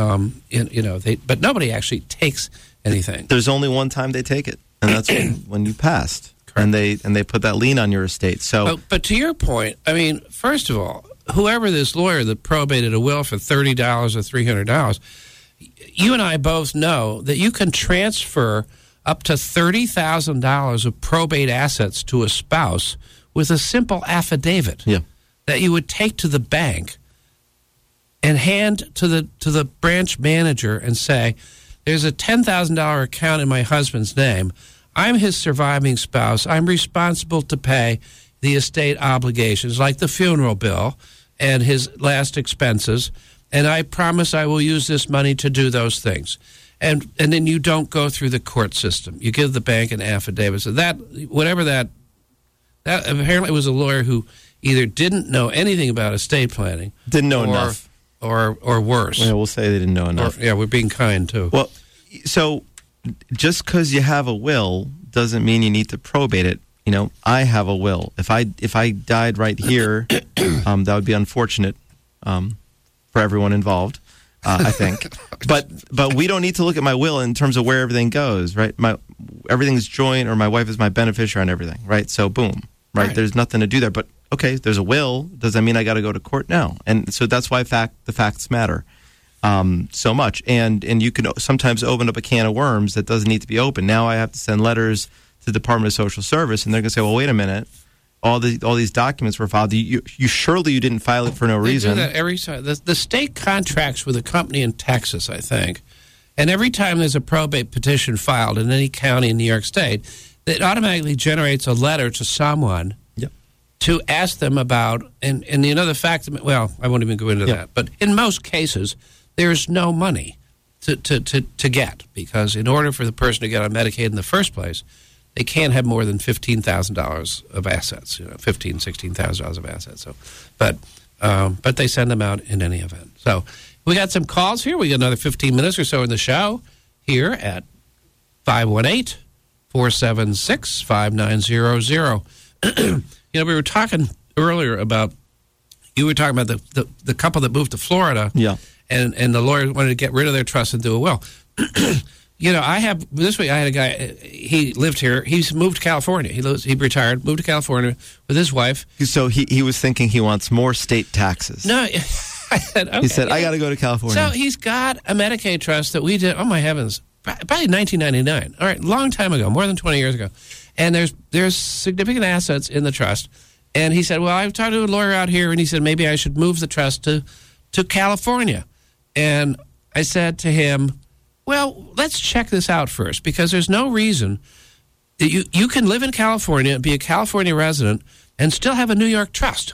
But nobody actually takes anything. There's only one time they take it, and that's when you passed. And they put that lien on your estate. So, but to your point, I mean, first of all, whoever this lawyer that probated a will for $30 or $300, you and I both know that you can transfer up to $30,000 of probate assets to a spouse with a simple affidavit that you would take to the bank and hand to the branch manager and say, there's a $10,000 account in my husband's name. I'm his surviving spouse. I'm responsible to pay the estate obligations like the funeral bill and his last expenses, and I promise I will use this money to do those things. And then you don't go through the court system. You give the bank an affidavit. So that apparently was a lawyer who either didn't know anything about estate planning, didn't know enough, or worse. Yeah, we'll say they didn't know enough. We're being kind too. Well, so just because you have a will doesn't mean you need to probate it. I have a will. If I died right here, that would be unfortunate for everyone involved, I think. But we don't need to look at my will in terms of where everything goes, right? Everything's joint, or my wife is my beneficiary on everything, right? So boom, right? There's nothing to do there. But okay, there's a will. Does that mean I got to go to court? No. And so that's why the facts matter so much. And you can sometimes open up a can of worms that doesn't need to be opened. Now I have to send letters to the Department of Social Service, and they're going to say, well, wait a minute. All these documents were filed. You surely you didn't file it for no reason. They do that every time. The state contracts with a company in Texas, I think, and every time there's a probate petition filed in any county in New York State, it automatically generates a letter to someone to ask them about, and the fact, well, I won't even go into that, but in most cases, there's no money to get, because in order for the person to get on Medicaid in the first place, they can't have more than $15,000 of assets, $16,000 of assets. So, but they send them out in any event. So we got some calls here. We got another 15 minutes or so in the show here at 518-476-5900. We were talking earlier about, you were talking about the couple that moved to Florida. Yeah. And the lawyer wanted to get rid of their trust and do a will. This week I had a guy, he lived here. He's moved to California. He retired, moved to California with his wife. So he was thinking he wants more state taxes. No, I said, okay. He said, I got to go to California. So he's got a Medicaid trust that we did, oh my heavens, probably 1999. All right, long time ago, more than 20 years ago. And there's significant assets in the trust. And he said, well, I've talked to a lawyer out here, and he said, maybe I should move the trust to California. And I said to him, well, let's check this out first, because there's no reason that you can live in California, be a California resident, and still have a New York trust.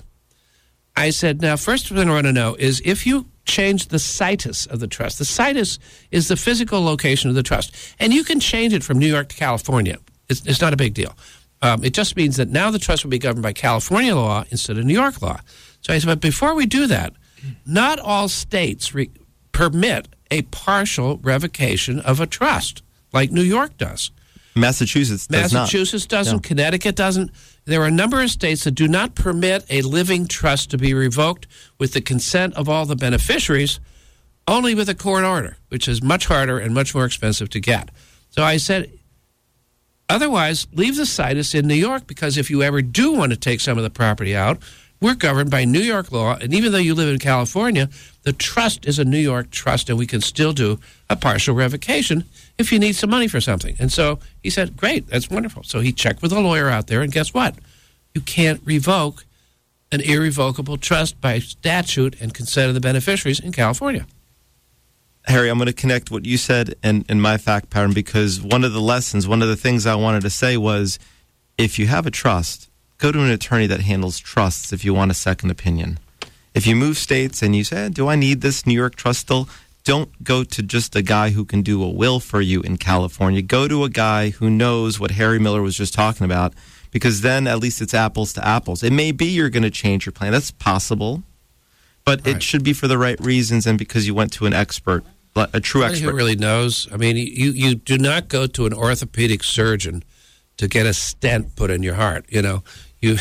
I said, now, first thing I want to know is if you change the situs of the trust. The situs is the physical location of the trust. And you can change it from New York to California. It's not a big deal. It just means that now the trust will be governed by California law instead of New York law. So I said, but before we do that, not all states permit a partial revocation of a trust like New York does. Massachusetts does not. Massachusetts doesn't. No. Connecticut doesn't. There are a number of states that do not permit a living trust to be revoked with the consent of all the beneficiaries, only with a court order, which is much harder and much more expensive to get. So I said, otherwise, leave the situs in New York, because if you ever do want to take some of the property out, we're governed by New York law, and even though you live in California, the trust is a New York trust, and we can still do a partial revocation if you need some money for something. And so he said, great, that's wonderful. So he checked with a lawyer out there, and guess what? You can't revoke an irrevocable trust by statute and consent of the beneficiaries in California. Harry, I'm going to connect what you said and my fact pattern, because one of the things I wanted to say was, if you have a trust, go to an attorney that handles trusts if you want a second opinion. If you move states and you say, do I need this New York trust still? Don't go to just a guy who can do a will for you in California. Go to a guy who knows what Harry Miller was just talking about, because then at least it's apples to apples. It may be you're going to change your plan. That's possible. But It should be for the right reasons and because you went to an expert, a true expert. Who really knows? I mean, you do not go to an orthopedic surgeon to get a stent put in your heart, you know. You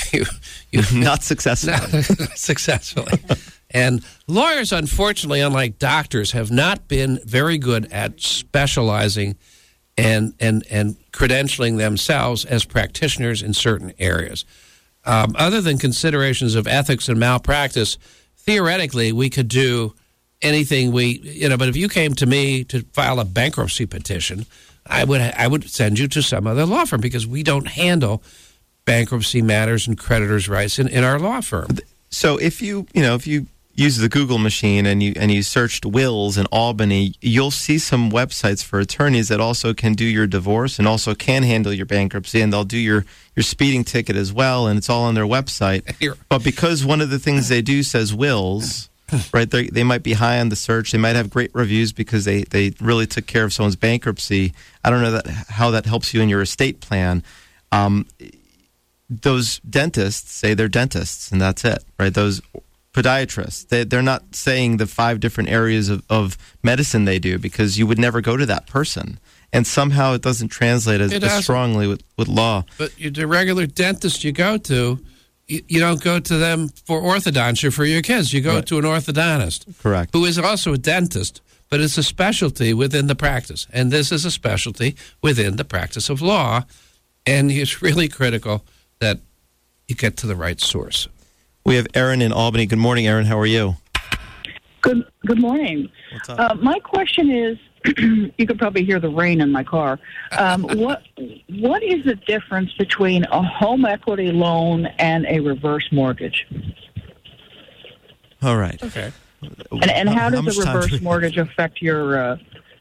not successfully. Not successfully. And lawyers, unfortunately, unlike doctors, have not been very good at specializing and credentialing themselves as practitioners in certain areas. Other than considerations of ethics and malpractice, theoretically, we could do anything but if you came to me to file a bankruptcy petition, I would send you to some other law firm, because we don't handle bankruptcy matters and creditors' rights in our law firm. So if you use the Google machine and you searched wills in Albany, you'll see some websites for attorneys that also can do your divorce and also can handle your bankruptcy, and they'll do your speeding ticket as well, and it's all on their website. But because one of the things they do says wills, right, they might be high on the search. They might have great reviews because they really took care of someone's bankruptcy. I don't know how that helps you in your estate plan. Those dentists say they're dentists, and that's it, right? Those podiatrists, they're not saying the 5 different areas of medicine they do, because you would never go to that person. And somehow it doesn't translate as strongly with law. But the regular dentist you go to, you don't go to them for orthodontia for your kids. You go to an orthodontist. Correct. Who is also a dentist, but it's a specialty within the practice. And this is a specialty within the practice of law. And it's really critical that you get to the right source. We have Erin in Albany. Good morning, Erin. How are you? Good morning. What's up? My question is, you could probably hear the rain in my car. What is the difference between a home equity loan and a reverse mortgage? All right. Okay. And how does a reverse mortgage affect your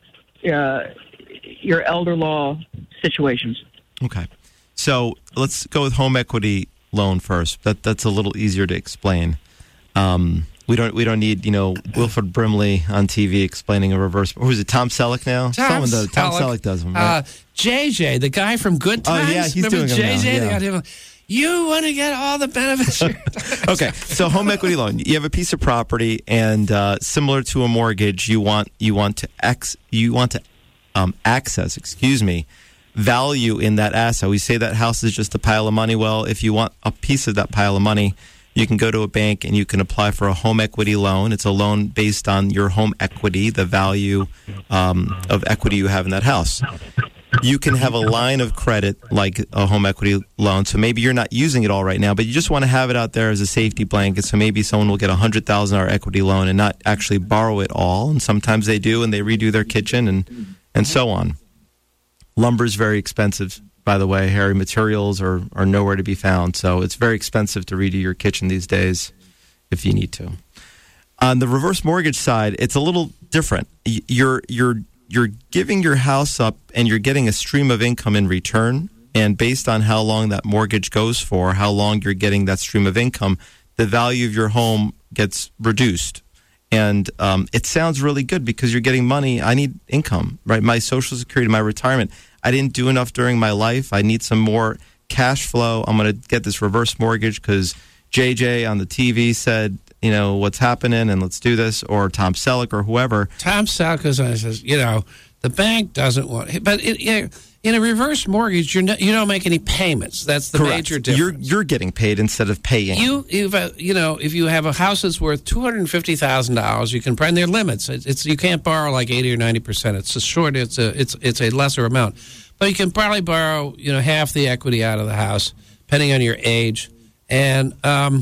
elder law situations? Okay. So let's go with home equity loan first. That's a little easier to explain. We don't need Wilford Brimley on TV explaining a reverse. Or was it Tom Selleck now? Tom Selleck does them. Right? JJ, the guy from Good Times. Oh yeah, he's remember doing JJ? them now. Yeah. They got him. You want to get all the benefits. Okay, so home equity loan. You have a piece of property, and similar to a mortgage, you want to access. Value in that asset. We say that house is just a pile of money. Well, if you want a piece of that pile of money, you can go to a bank and you can apply for a home equity loan. It's a loan based on your home equity, the value of equity you have in that house. you can have a line of credit like a home equity loan. So maybe you're not using it all right now, but you just want to have it out there as a safety blanket. So maybe someone will get a $100,000 equity loan and not actually borrow it all. And sometimes they do, and they redo their kitchen and so on. Lumber is very expensive, by the way. Harry, materials are nowhere to be found. So it's very expensive to redo your kitchen these days if you need to. On the reverse mortgage side, it's a little different. You're giving your house up and you're getting a stream of income in return. And based on how long that mortgage goes for, how long you're getting that stream of income, the value of your home gets reduced. And it sounds really good because you're getting money. I need income, right? My Social Security, my retirement. I didn't do enough during my life. I need some more cash flow. I'm going to get this reverse mortgage because JJ on the TV said, what's happening and let's do this, or Tom Selleck or whoever. Tom Selleck says, the bank doesn't want, but in a reverse mortgage, you don't make any payments. That's the Correct. Major difference. You're getting paid instead of paying. If you have a house that's worth $250,000, you can and their limits. It's you can't borrow like 80 or 90%. It's a lesser amount, but you can probably borrow half the equity out of the house, depending on your age, and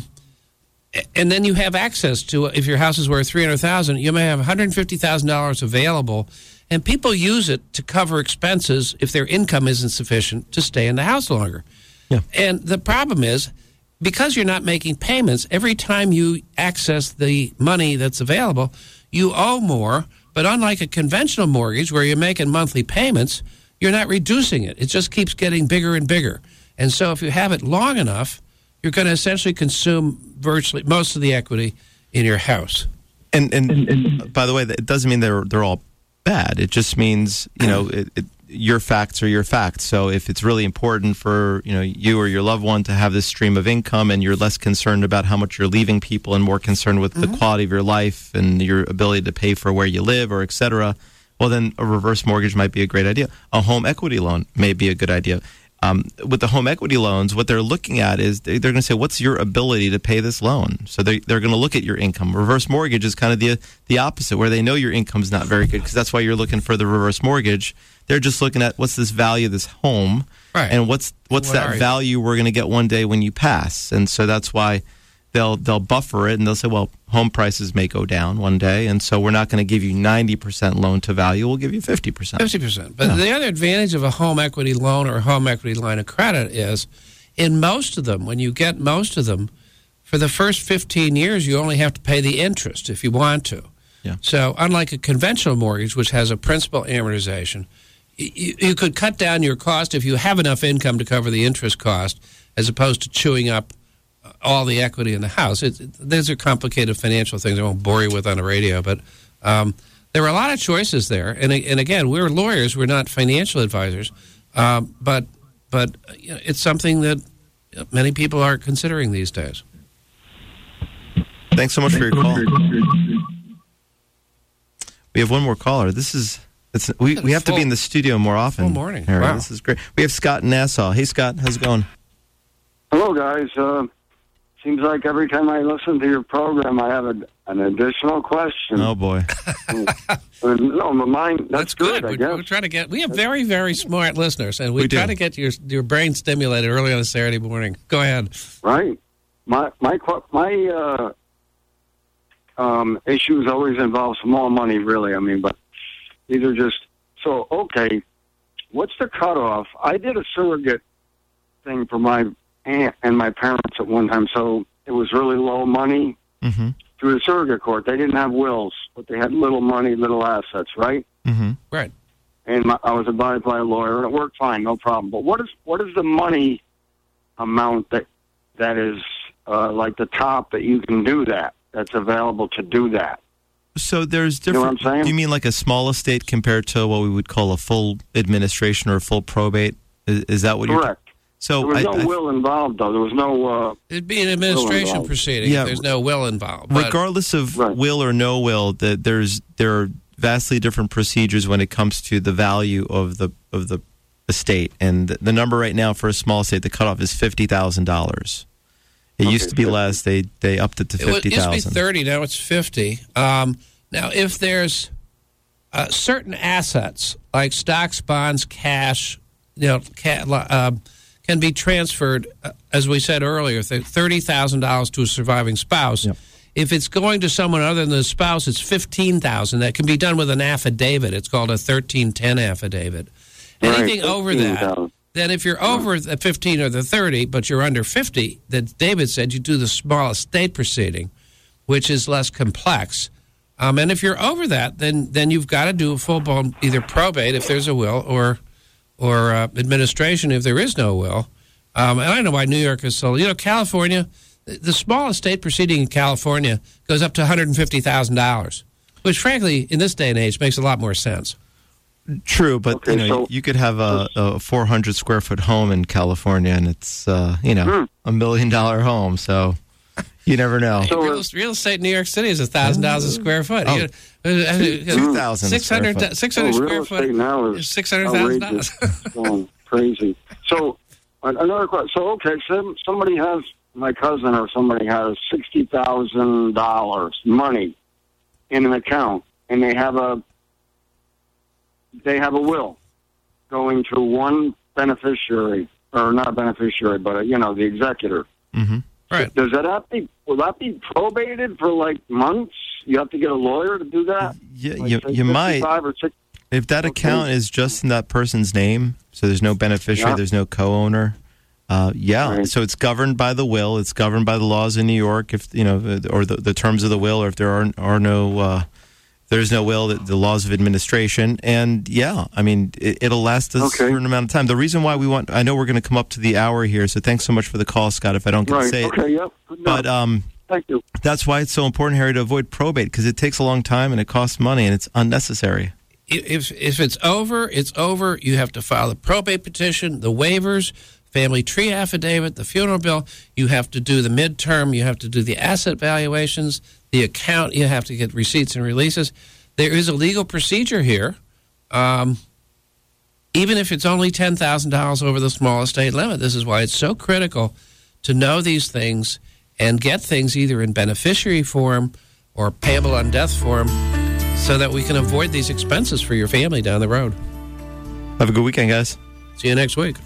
then you have access to, if your house is worth $300,000, you may have $150,000 available. And people use it to cover expenses if their income isn't sufficient to stay in the house longer. Yeah. And the problem is, because you're not making payments, every time you access the money that's available, you owe more. But unlike a conventional mortgage where you're making monthly payments, you're not reducing it. It just keeps getting bigger and bigger. And so if you have it long enough, you're going to essentially consume virtually most of the equity in your house. And by the way, it doesn't mean they're all bad. It just means, your facts are your facts. So if it's really important for, you or your loved one to have this stream of income and you're less concerned about how much you're leaving people and more concerned with the quality of your life and your ability to pay for where you live or et cetera, well, then a reverse mortgage might be a great idea. A home equity loan may be a good idea. With the home equity loans, what they're looking at is they're going to say, what's your ability to pay this loan? So they're going to look at your income. Reverse mortgage is kind of the opposite, where they know your income's not very good because that's why you're looking for the reverse mortgage. They're just looking at what's this value of this home, right, and what's that value we're going to get one day when you pass. And so that's why they'll buffer it, and they'll say, well, home prices may go down one day, and so we're not going to give you 90% loan to value. We'll give you 50%. 50%. But the other advantage of a home equity loan or a home equity line of credit is, in most of them, when you get most of them, for the first 15 years, you only have to pay the interest if you want to. Yeah. So unlike a conventional mortgage, which has a principal amortization, you could cut down your cost if you have enough income to cover the interest cost, as opposed to chewing up all the equity in the house. These are complicated financial things I won't bore you with on the radio, but there are a lot of choices there. And again, we're lawyers, we're not financial advisors, but it's something that many people are considering these days. Thanks so much for your call. We have one more caller. We have to be in the studio more often. Full morning. Harry. Wow. This is great. We have Scott in Nassau. Hey, Scott, how's it going? Hello, guys. Seems like every time I listen to your program, I have an additional question. Oh, boy. No, mine, that's good, I guess. We're trying to get, we have very, very smart listeners, and we try to get your brain stimulated early on a Saturday morning. Go ahead. Right. My issues always involve small money, really. But these are just, so, okay, what's the cutoff? I did a surrogate thing for my aunt and my parents at one time, so it was really low money through the surrogate court. They didn't have wills, but they had little money, little assets, right? Mm-hmm. Right. And I was advised by a lawyer, and it worked fine, no problem. But what is the money amount that is like the top that you can do that's available to do that? So there's different. You know what I'm saying? Do you mean like a small estate compared to what we would call a full administration or a full probate? Is that what you're? Correct. So there was no will involved, though. There was no. It'd be an administration proceeding if there's no will involved. Regardless of will or no will, there are vastly different procedures when it comes to the value of the estate. And the number right now for a small estate, the cutoff is $50,000. It used to be less. They upped it to $50,000. It used to be 30. Now it's 50. Now, if there's certain assets like stocks, bonds, cash, can be transferred, as we said earlier, $30,000 to a surviving spouse. Yep. If it's going to someone other than the spouse, it's $15,000. That can be done with an affidavit. It's called a 1310 affidavit. Anything over that, then if you're over the 15 or the 30, but you're under 50, then David said you do the small estate proceeding, which is less complex. And if you're over that, then you've got to do a full-blown either probate if there's a will or administration if there is no will. And I don't know why New York is so... California, the small estate proceeding in California goes up to $150,000, which, frankly, in this day and age, makes a lot more sense. True, but you could have a 400-square-foot home in California, and it's $1 million home, so... You never know. So real estate in New York City is $1,000 a square foot. Oh, 2,000 600 square foot now is $600,000. Going crazy. So another question. So somebody has, my cousin or somebody has $60,000 money in an account, and they have a will going to one beneficiary, or not beneficiary, but the executor. Mm-hmm. Right. Will that be probated for like months? You have to get a lawyer to do that? Yeah, you might. If that account is just in that person's name, so there's no beneficiary, there's no co-owner. Right. So it's governed by the will. It's governed by the laws in New York, if or the terms of the will, or if there are no. There's no will, the laws of administration, and it'll last a certain amount of time. The reason why I know we're going to come up to the hour here, so thanks so much for the call, Scott, if I don't get to say it. No, but thank you. That's why it's so important, Harry, to avoid probate, because it takes a long time and it costs money and it's unnecessary. If it's over, it's over. You have to file the probate petition, the waivers, family tree affidavit, the funeral bill. You have to do the midterm. You have to do the asset valuations, the account. You have to get receipts and releases. There is a legal procedure here, even if it's only $10,000 over the small estate limit. This is why it's so critical to know these things and get things either in beneficiary form or payable on death form so that we can avoid these expenses for your family down the road. Have a good weekend, guys. See you next week.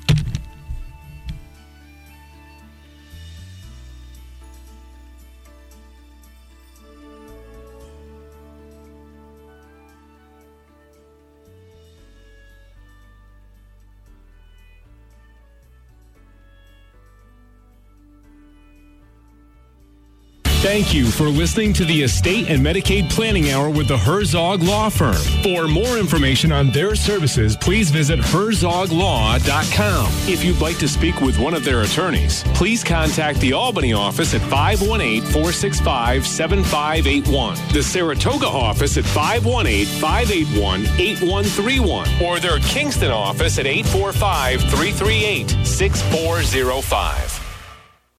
Thank you for listening to the Estate and Medicaid Planning Hour with the Herzog Law Firm. For more information on their services, please visit herzoglaw.com. If you'd like to speak with one of their attorneys, please contact the Albany office at 518-465-7581, the Saratoga office at 518-581-8131, or their Kingston office at 845-338-6405.